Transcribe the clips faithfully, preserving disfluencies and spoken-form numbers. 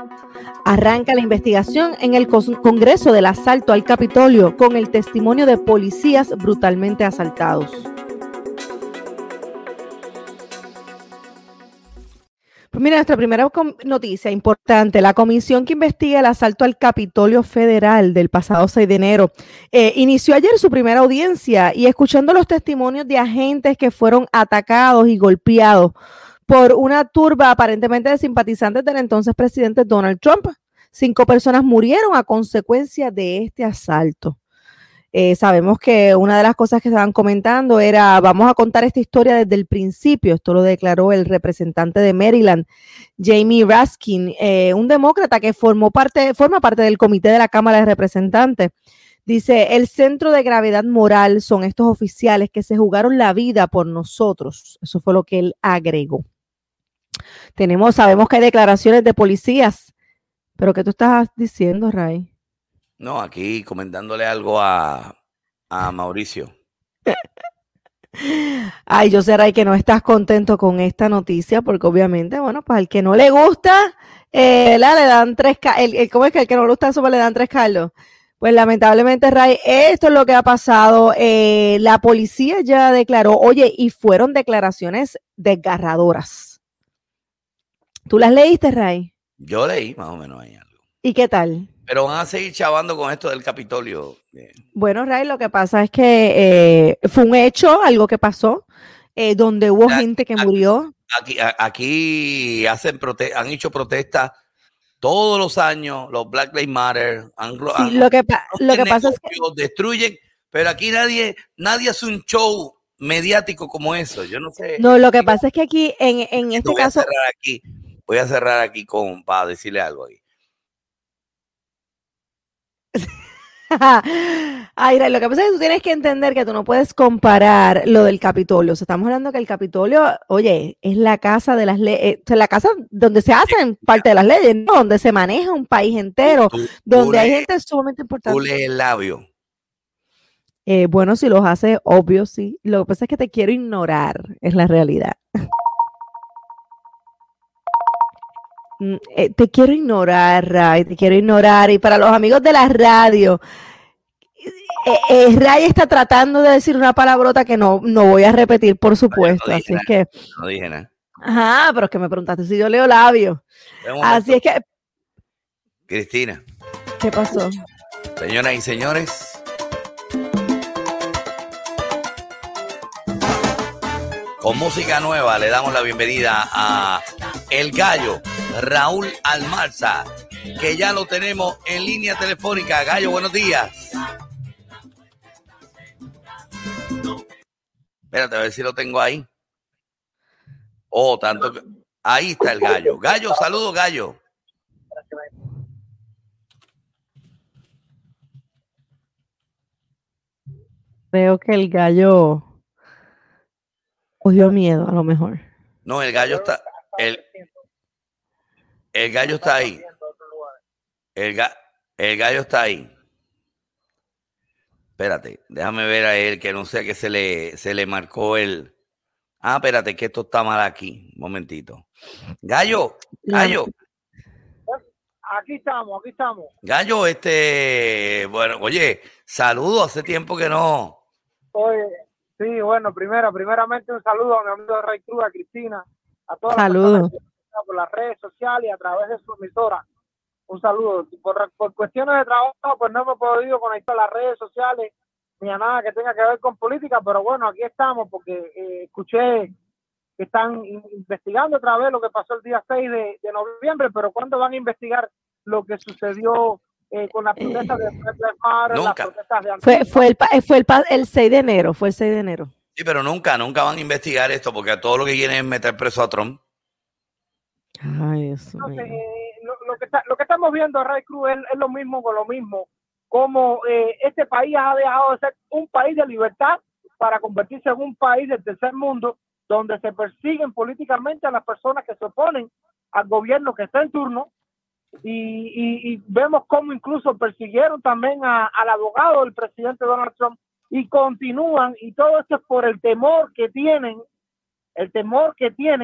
Arranca la investigación en el Congreso del asalto al Capitolio con el testimonio de policías brutalmente asaltados. Pues mira, nuestra primera noticia importante, la comisión que investiga el asalto al Capitolio Federal del pasado seis de enero eh, inició ayer su primera audiencia y escuchando los testimonios de agentes que fueron atacados y golpeados por una turba aparentemente de simpatizantes del entonces presidente Donald Trump. Cinco personas murieron a consecuencia de este asalto. Eh, sabemos que una de las cosas que estaban comentando era, vamos a contar esta historia desde el principio. Esto lo declaró el representante de Maryland, Jamie Raskin, eh, un demócrata que formó parte, forma parte del comité de la Cámara de Representantes. Dice, el centro de gravedad moral son estos oficiales que se jugaron la vida por nosotros. Eso fue lo que él agregó. Tenemos, sabemos que hay declaraciones de policías, pero ¿qué tú estás diciendo, Ray? No, aquí comentándole algo a, a Mauricio. Ay, yo sé, Ray, que no estás contento con esta noticia, porque obviamente, bueno, pues al que no le gusta, eh, la, le dan tres, el, el, ¿cómo es que al que no le gusta eso, pues le dan tres caldos? Pues lamentablemente, Ray, esto es lo que ha pasado. Eh, la policía ya declaró, oye, y fueron declaraciones desgarradoras. ¿Tú las leíste, Ray? Yo leí más o menos ahí algo. ¿Y qué tal? Pero van a seguir chavando con esto del Capitolio. Bueno, Ray, lo que pasa es que eh, fue un hecho, algo que pasó, eh, donde hubo aquí, gente que aquí, murió. Aquí, aquí hacen prote- han hecho protestas todos los años, los Black Lives Matter. Han, sí, han, lo que, pa- lo que pasa es que destruyen, pero aquí nadie, nadie hace un show mediático como eso. Yo no sé. No, lo que pasa es que aquí, en, en este voy caso. A cerrar aquí, voy a cerrar aquí con, para decirle algo ahí. Ay, lo que pasa es que tú tienes que entender que tú no puedes comparar lo del Capitolio. O sea, estamos hablando que el Capitolio, oye, es la casa de las leyes, eh, la casa donde se hacen parte de las leyes, ¿no? Donde se maneja un país entero, tú, donde tú hay le, gente sumamente importante. Tú lees el labio. Eh, bueno, si los hace, obvio, sí. Lo que pasa es que te quiero ignorar, es la realidad. Eh, te quiero ignorar, Ray, te quiero ignorar. Y para los amigos de la radio, eh, eh, Ray está tratando de decir una palabrota que no, no voy a repetir, por supuesto. No, no así nada, es que. No dije nada. Ajá, pero es que me preguntaste si yo leo labios. Así es que. Cristina. ¿Qué pasó? Señoras y señores. Con música nueva le damos la bienvenida a El Gallo, Raúl Almarza, que ya lo tenemos en línea telefónica. Gallo, buenos días. Espérate, a ver si lo tengo ahí. Oh, tanto que... Ahí está el Gallo. Gallo, saludos, Gallo. Creo que el Gallo cogió miedo, a lo mejor. No, el Gallo está... El, el Gallo está ahí. El, ga, el Gallo está ahí. Espérate, déjame ver a él, que no sé que se le, se le marcó el... Ah, espérate, que esto está mal aquí. Un momentito. Gallo, Gallo. Aquí estamos, aquí estamos. Gallo, este... Bueno, oye, saludo, hace tiempo que no... Oye, sí, bueno, primero, primeramente un saludo a mi amigo Ray Cruz, a Cristina, a todas Saludos. las personas que están por las redes sociales y a través de su emisora. Un saludo. Por, por cuestiones de trabajo, pues no me he podido conectar a las redes sociales ni a nada que tenga que ver con política, pero bueno, aquí estamos porque eh, escuché que están investigando otra vez lo que pasó el día seis de, de noviembre, pero ¿cuándo van a investigar lo que sucedió eh, con las protestas de Mar, las protestas de Antigua? Fue, fue, el, fue el, el seis de enero, fue el seis de enero. Sí, pero nunca, nunca van a investigar esto porque a todo lo que quieren es meter preso a Trump. Ay, eso Entonces, eh, lo, lo, que está, lo que estamos viendo, Ray Cruz, es, es lo mismo con lo mismo. Como eh, este país ha dejado de ser un país de libertad para convertirse en un país del tercer mundo, donde se persiguen políticamente a las personas que se oponen al gobierno que está en turno, y, y, y vemos cómo incluso persiguieron también a, al abogado del presidente Donald Trump, y continúan, y todo esto es por el temor que tienen, el temor que tienen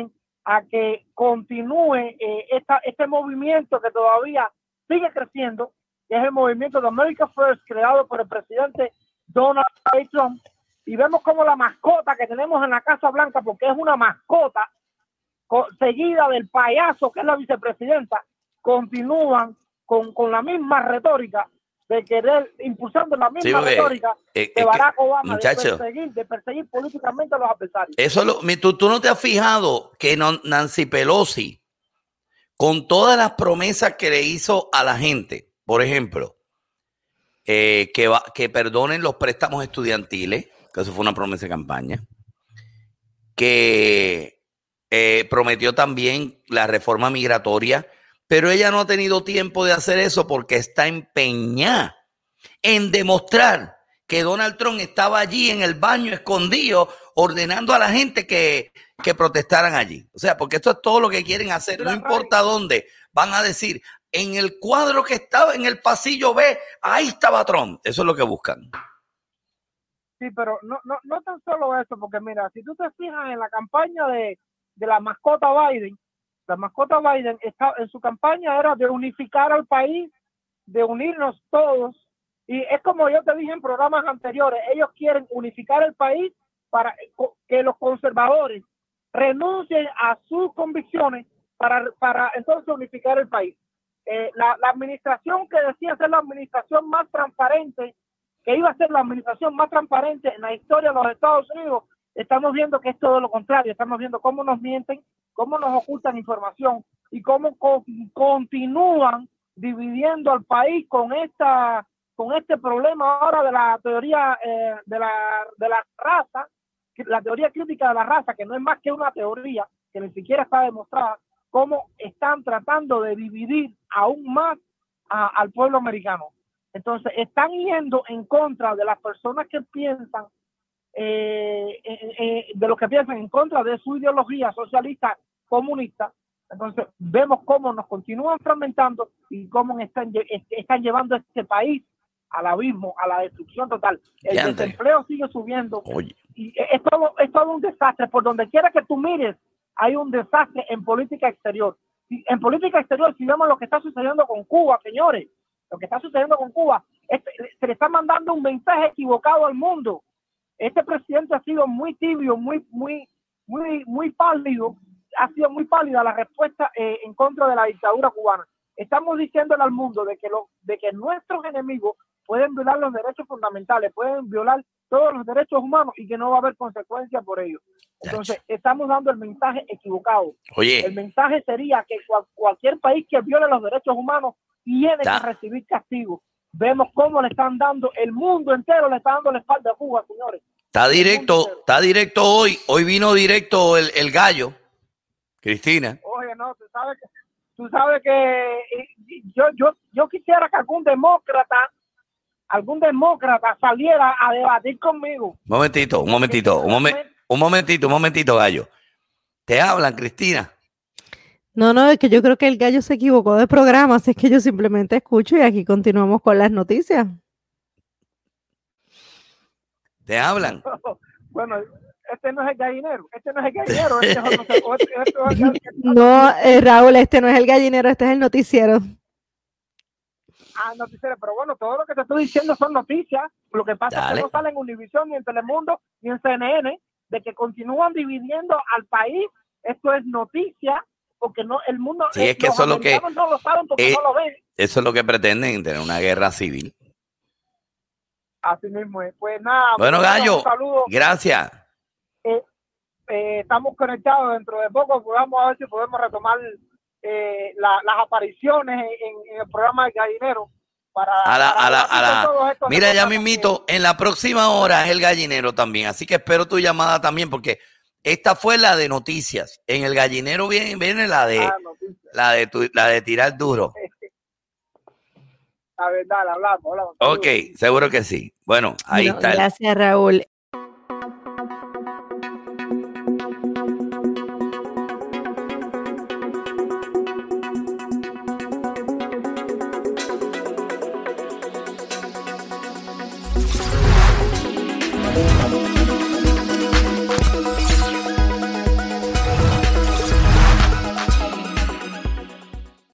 a que continúe eh, esta, este movimiento que todavía sigue creciendo, que es el movimiento de America First, creado por el presidente Donald Trump. Y vemos como la mascota que tenemos en la Casa Blanca, porque es una mascota seguida del payaso que es la vicepresidenta, continúan con, con la misma retórica de querer, impulsando la misma sí, porque, retórica eh, de Barack que, Obama, muchacho, de perseguir, de perseguir políticamente a los adversarios. Eso lo, tú, tú no te has fijado que Nancy Pelosi, con todas las promesas que le hizo a la gente, por ejemplo, eh, que, va, que perdonen los préstamos estudiantiles, que eso fue una promesa de campaña, que eh, prometió también la reforma migratoria, pero ella no ha tenido tiempo de hacer eso porque está empeñada en demostrar que Donald Trump estaba allí en el baño escondido ordenando a la gente que, que protestaran allí. O sea, porque esto es todo lo que quieren hacer, no importa dónde. Van a decir, en el cuadro que estaba en el pasillo B, ahí estaba Trump. Eso es lo que buscan. Sí, pero no, no, no tan solo eso, porque mira, si tú te fijas en la campaña de, de la mascota Biden, la mascota Biden está, en su campaña era de unificar al país, de unirnos todos, y es como yo te dije en programas anteriores, ellos quieren unificar el país para que los conservadores renuncien a sus convicciones para, para entonces unificar el país. Eh, la, la administración que decía ser la administración más transparente, que iba a ser la administración más transparente en la historia de los Estados Unidos, estamos viendo que es todo lo contrario, estamos viendo cómo nos mienten, cómo nos ocultan información y cómo co- continúan dividiendo al país con esta con este problema ahora de la teoría eh, de la de la raza, la teoría crítica de la raza, que no es más que una teoría que ni siquiera está demostrada, cómo están tratando de dividir aún más a, al pueblo americano. Entonces están yendo en contra de las personas que piensan eh, eh, eh, de los que piensan en contra de su ideología socialista comunista. Entonces vemos cómo nos continúan fragmentando y cómo están, están llevando a este país al abismo, a la destrucción total. El ya desempleo sigue subiendo. Oye. Y es todo, es todo un desastre. Por donde quiera que tú mires, hay un desastre en política exterior. En política exterior, si vemos lo que está sucediendo con Cuba, señores, lo que está sucediendo con Cuba, es, se le está mandando un mensaje equivocado al mundo. Este presidente ha sido muy tibio, muy, muy, muy, muy pálido, ha sido muy pálida la respuesta eh, en contra de la dictadura cubana. Estamos diciéndole al mundo de que, lo, de que nuestros enemigos pueden violar los derechos fundamentales, pueden violar todos los derechos humanos y que no va a haber consecuencias por ello. Entonces, estamos dando el mensaje equivocado. Oye. El mensaje sería que cual, cualquier país que viole los derechos humanos tiene da. que recibir castigo. Vemos cómo le están dando, el mundo entero le está dando la espalda a Cuba, señores. Está directo, está directo hoy. Hoy vino directo el, el gallo, Cristina. Oye, no, tú sabes que, tú sabes que yo, yo, yo quisiera que algún demócrata, algún demócrata saliera a debatir conmigo. Un momentito, un momentito, un, momen, un momentito, un momentito, gallo. Te hablan, Cristina. No, no, es que yo creo que el gallo se equivocó de programa, así es que yo simplemente escucho y aquí continuamos con las noticias. ¿Te hablan? Bueno, este no es el gallinero, este no es el gallinero. Este es otro, este, este es el no, eh, Raúl, este no es el gallinero, este es el noticiero. Ah, noticiero, pero bueno, todo lo que te estoy diciendo son noticias. Lo que pasa Dale. es que no sale en Univisión, ni en Telemundo, ni en C N N, de que continúan dividiendo al país. Esto es noticia. Porque no, el mundo sí, es que eso es lo que no lo saben porque eh, no lo ven. Eso es lo que pretenden, tener una guerra civil. Así mismo es. Pues nada. Bueno, Gallo, un saludo. Gracias. Eh, eh, estamos conectados dentro de poco. Pues vamos a ver si podemos retomar eh, la, las apariciones en, en el programa del Gallinero. Para, a la, para a la, a la. Mira, ya mismito, en la próxima hora es el Gallinero también. Así que espero tu llamada también, porque esta fue la de noticias. En el Gallinero viene, viene la de ah, la de tu, la de tirar duro. La verdad, la hablamos, hablamos. Ok, seguro que sí. Bueno, ahí bueno, está. Gracias, Raúl.